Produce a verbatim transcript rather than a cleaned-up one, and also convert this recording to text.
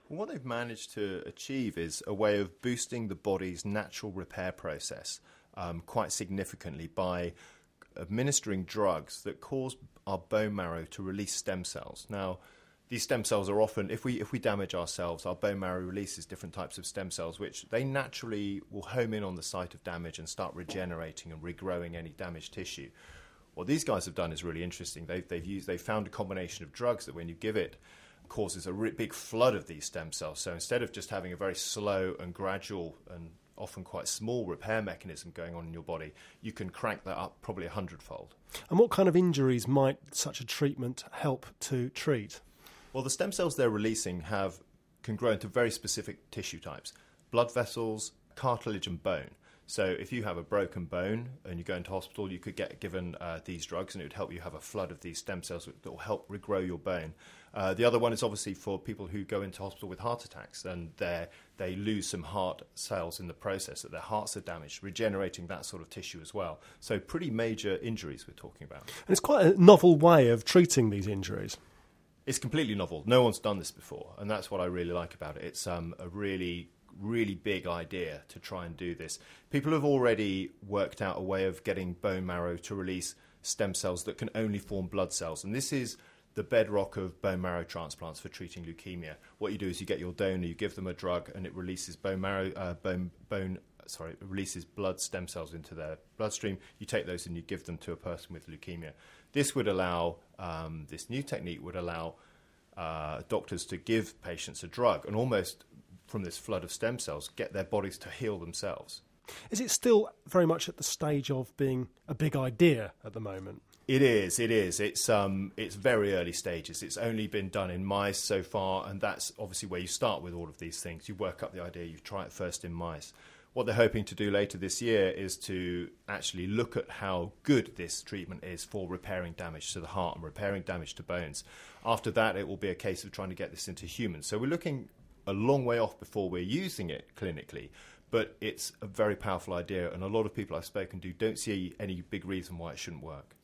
What they've managed to achieve is a way of boosting the body's natural repair process um, quite significantly by administering drugs that cause our bone marrow to release stem cells. Now, these stem cells are often, if we if we damage ourselves, our bone marrow releases different types of stem cells, which they naturally will home in on the site of damage and start regenerating and regrowing any damaged tissue. What these guys have done is really interesting. They've they've used they've found a combination of drugs that, when you give it, causes a re- big flood of these stem cells. So instead of just having a very slow and gradual and often quite small repair mechanism going on in your body, you can crank that up probably a hundredfold. And what kind of injuries might such a treatment help to treat? Well, the stem cells they're releasing have can grow into very specific tissue types: blood vessels, cartilage, and bone. So if you have a broken bone and you go into hospital, you could get given uh, these drugs, and it would help you have a flood of these stem cells that will help regrow your bone. Uh, the other one is obviously for people who go into hospital with heart attacks, and they lose some heart cells in the process, that their hearts are damaged, regenerating that sort of tissue as well. So pretty major injuries we're talking about. And it's quite a novel way of treating these injuries. It's completely novel. No one's done this before, and that's what I really like about it. It's um, a really, really big idea to try and do this. People have already worked out a way of getting bone marrow to release stem cells that can only form blood cells, and this is the bedrock of bone marrow transplants for treating leukemia. What you do is you get your donor, you give them a drug, and it releases bone marrow, uh, bone, bone, sorry, it releases blood stem cells into their bloodstream. You take those and you give them to a person with leukemia. This would allow, um, this new technique would allow uh, doctors to give patients a drug and almost, from this flood of stem cells, get their bodies to heal themselves. Is it still very much at the stage of being a big idea at the moment? It is, it is. It's um, it's very early stages. It's only been done in mice so far, and that's obviously where you start with all of these things. You work up the idea, you try it first in mice. What they're hoping to do later this year is to actually look at how good this treatment is for repairing damage to the heart and repairing damage to bones. After that, it will be a case of trying to get this into humans. So we're looking a long way off before we're using it clinically, but it's a very powerful idea, and a lot of people I've spoken to don't see any big reason why it shouldn't work.